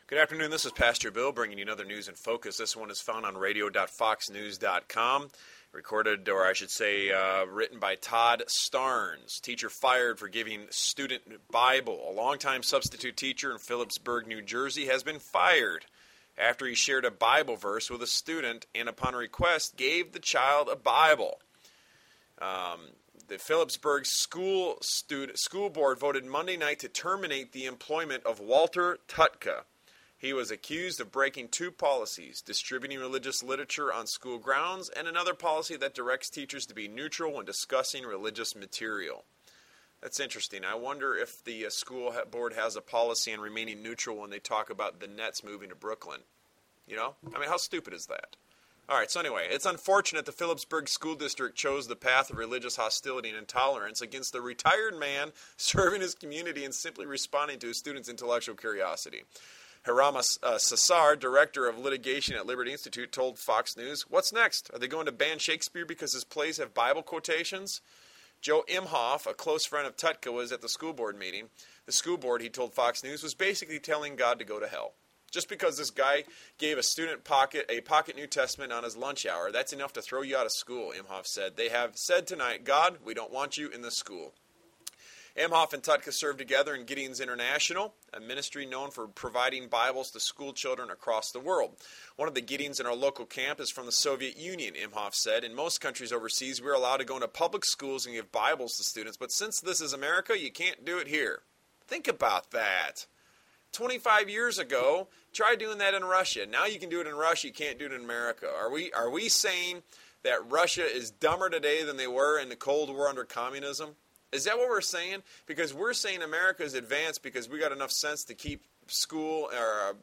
Good afternoon. This is Pastor Bill bringing you another News in Focus. This one is found on radio.foxnews.com. Recorded, or I should say, written by Todd Starnes. Teacher fired for giving student Bible. A longtime substitute teacher in Phillipsburg, New Jersey, has been fired after he shared a Bible verse with a student and, upon request, gave the child a Bible. The Phillipsburg school board voted Monday night to terminate the employment of Walter Tutka. He was accused of breaking two policies, distributing religious literature on school grounds and another policy that directs teachers to be neutral when discussing religious material. That's interesting. I wonder if the school board has a policy on remaining neutral when they talk about the Nets moving to Brooklyn. You know? I mean, how stupid is that? All right, so anyway, it's unfortunate the Phillipsburg School District chose the path of religious hostility and intolerance against a retired man serving his community and simply responding to his students' intellectual curiosity. Harama Sassar, director of litigation at Liberty Institute, told Fox News, "What's next? Are they going to ban Shakespeare because his plays have Bible quotations?" Joe Imhoff, a close friend of Tutka, was at the school board meeting. The school board, he told Fox News, was basically telling God to go to hell. Just because this guy gave a student a pocket New Testament on his lunch hour, that's enough to throw you out of school, Imhoff said. They have said tonight, God, we don't want you in the school. Imhoff and Tutka served together in Gideon's International, a ministry known for providing Bibles to school children across the world. One of the Gideons in our local camp is from the Soviet Union, Imhoff said. In most countries overseas, we're allowed to go into public schools and give Bibles to students, but since this is America, you can't do it here. Think about that. 25 years ago, try doing that in Russia. Now you can do it in Russia, you can't do it in America. Are we saying that Russia is dumber today than they were in the Cold War under communism? Is that what we're saying? Because we're saying America is advanced because we got enough sense to keep school or,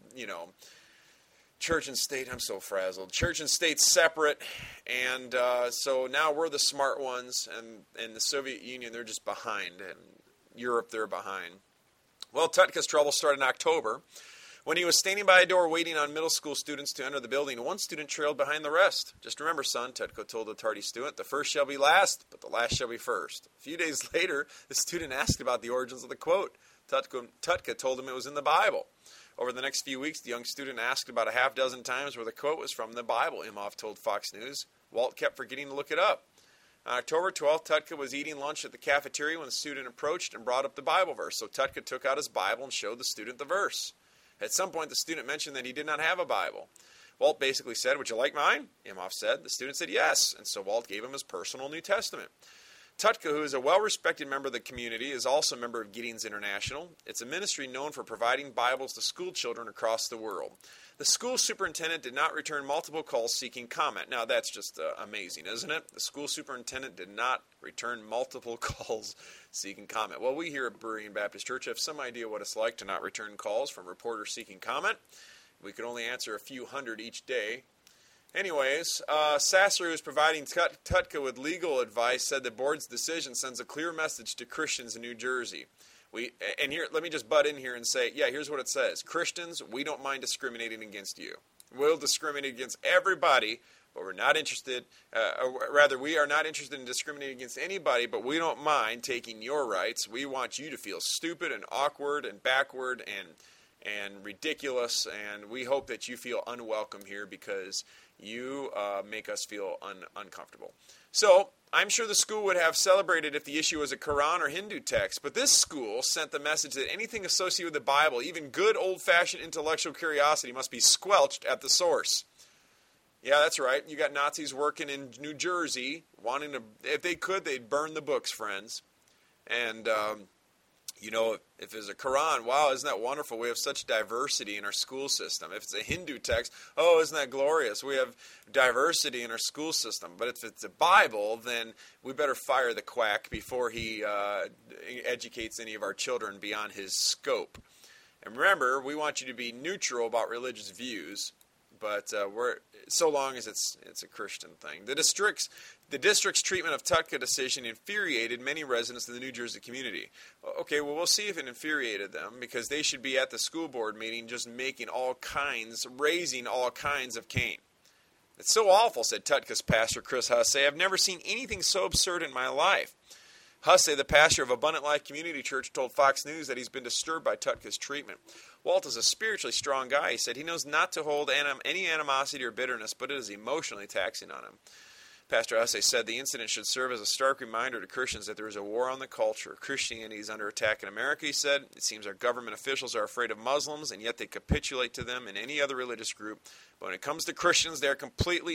church and state, I'm so frazzled, church and state separate, and so now we're the smart ones, and the Soviet Union, they're just behind, and Europe, they're behind. Well, Tutka's trouble started in October. When he was standing by a door waiting on middle school students to enter the building, one student trailed behind the rest. "Just remember, son," Tutka told the tardy student, "the first shall be last, but the last shall be first." A few days later, the student asked about the origins of the quote. Tutka told him it was in the Bible. Over the next few weeks, the young student asked about a half dozen times where the quote was from the Bible, Imhoff told Fox News. Walt kept forgetting to look it up. On October 12th, Tutka was eating lunch at the cafeteria when the student approached and brought up the Bible verse, so Tutka took out his Bible and showed the student the verse. At some point, the student mentioned that he did not have a Bible. Walt basically said, "Would you like mine?" Imhoff said. The student said yes, and so Walt gave him his personal New Testament. Tutka, who is a well-respected member of the community, is also a member of Gideon's International. It's a ministry known for providing Bibles to school children across the world. The school superintendent did not return multiple calls seeking comment. Now, that's just amazing, isn't it? The school superintendent did not return multiple calls seeking comment. Well, we here at Berean Baptist Church have some idea what it's like to not return calls from reporters seeking comment. We could only answer a few hundred each day. Anyways, Sasser, who is providing Tutka with legal advice, said the board's decision sends a clear message to Christians in New Jersey. Here, let me just butt in here and say, here's what it says. Christians, we don't mind discriminating against you. We'll discriminate against everybody, but we're not interested, we are not interested in discriminating against anybody, but we don't mind taking your rights. We want you to feel stupid and awkward and backward and ridiculous, and we hope that you feel unwelcome here because you make us feel uncomfortable. So, I'm sure the school would have celebrated if the issue was a Quran or Hindu text, but this school sent the message that anything associated with the Bible, even good old-fashioned intellectual curiosity, must be squelched at the source. Yeah, that's right. You got Nazis working in New Jersey, wanting to, if they could, they'd burn the books, friends. And, if it's a Quran, wow, isn't that wonderful? We have such diversity in our school system. If it's a Hindu text, oh, isn't that glorious? We have diversity in our school system. But if it's a Bible, then we better fire the quack before he educates any of our children beyond his scope. And remember, we want you to be neutral about religious views, but so long as it's a Christian thing. The district's treatment of Tutka decision infuriated many residents of the New Jersey community. Okay, well, we'll see if it infuriated them, because they should be at the school board meeting just raising all kinds of cane. It's so awful, said Tutka's pastor, Chris Hussey. I've never seen anything so absurd in my life. Hussey, the pastor of Abundant Life Community Church, told Fox News that he's been disturbed by Tutka's treatment. Walt is a spiritually strong guy. He said he knows not to hold any animosity or bitterness, but it is emotionally taxing on him. Pastor Hussey said the incident should serve as a stark reminder to Christians that there is a war on the culture. Christianity is under attack in America, he said. It seems our government officials are afraid of Muslims, and yet they capitulate to them and any other religious group. But when it comes to Christians, they are completely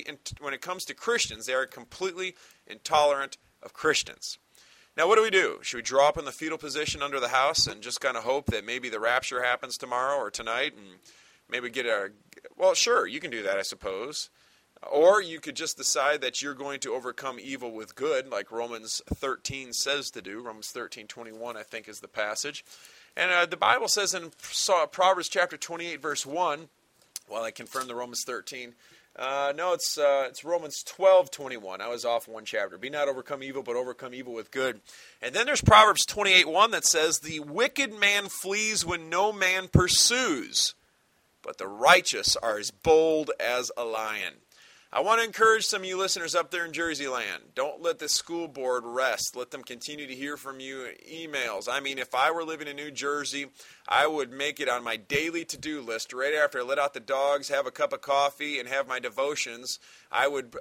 intolerant of Christians. Now, what do? Should we draw up in the fetal position under the house and just kind of hope that maybe the rapture happens tomorrow or tonight and maybe well, sure, you can do that, I suppose. Or you could just decide that you're going to overcome evil with good, like Romans 13 says to do. Romans 13:21, I think, is the passage. And the Bible says in Proverbs chapter 28, verse 1, well, I confirmed the Romans 13. No, it's Romans 12:21. I was off one chapter. Be not overcome evil, but overcome evil with good. And then there's Proverbs 28:1 that says, the wicked man flees when no man pursues, but the righteous are as bold as a lion. I want to encourage some of you listeners up there in Jersey land. Don't let the school board rest. Let them continue to hear from you emails. I mean, if I were living in New Jersey, I would make it on my daily to-do list right after I let out the dogs, have a cup of coffee, and have my devotions. I would,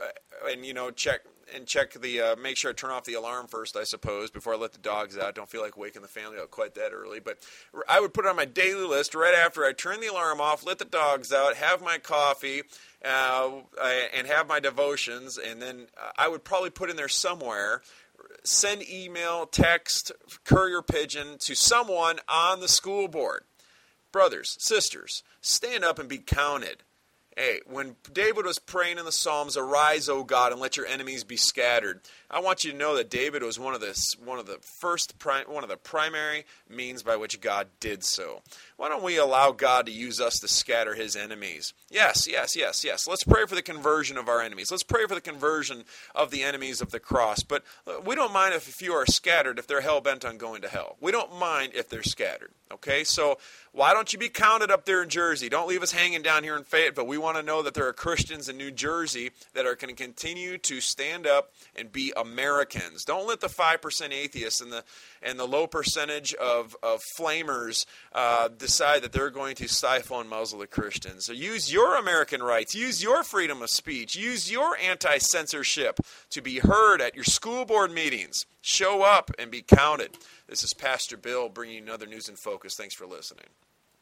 make sure I turn off the alarm first, I suppose, before I let the dogs out. Don't feel like waking the family up quite that early. But I would put it on my daily list right after I turn the alarm off, let the dogs out, have my coffee, and have my devotions. And then I would probably put in there somewhere, send email, text, courier pigeon to someone on the school board. Brothers, sisters, stand up and be counted. Hey, when David was praying in the Psalms, arise, O God, and let your enemies be scattered. I want you to know that David was one of the primary means by which God did so. Why don't we allow God to use us to scatter his enemies? Yes. Let's pray for the conversion of our enemies. Let's pray for the conversion of the enemies of the cross. But we don't mind if a few are scattered if they're hell-bent on going to hell. We don't mind if they're scattered. Okay, so why don't you be counted up there in Jersey? Don't leave us hanging down here in Fayetteville. We want to know that there are Christians in New Jersey that are going to continue to stand up and be Americans. Don't let the 5% atheists and the low percentage of flamers decide that they're going to stifle and muzzle the Christians. So use your American rights. Use your freedom of speech. Use your anti-censorship to be heard at your school board meetings. Show up and be counted. This is Pastor Bill bringing you another News in Focus. Thanks for listening.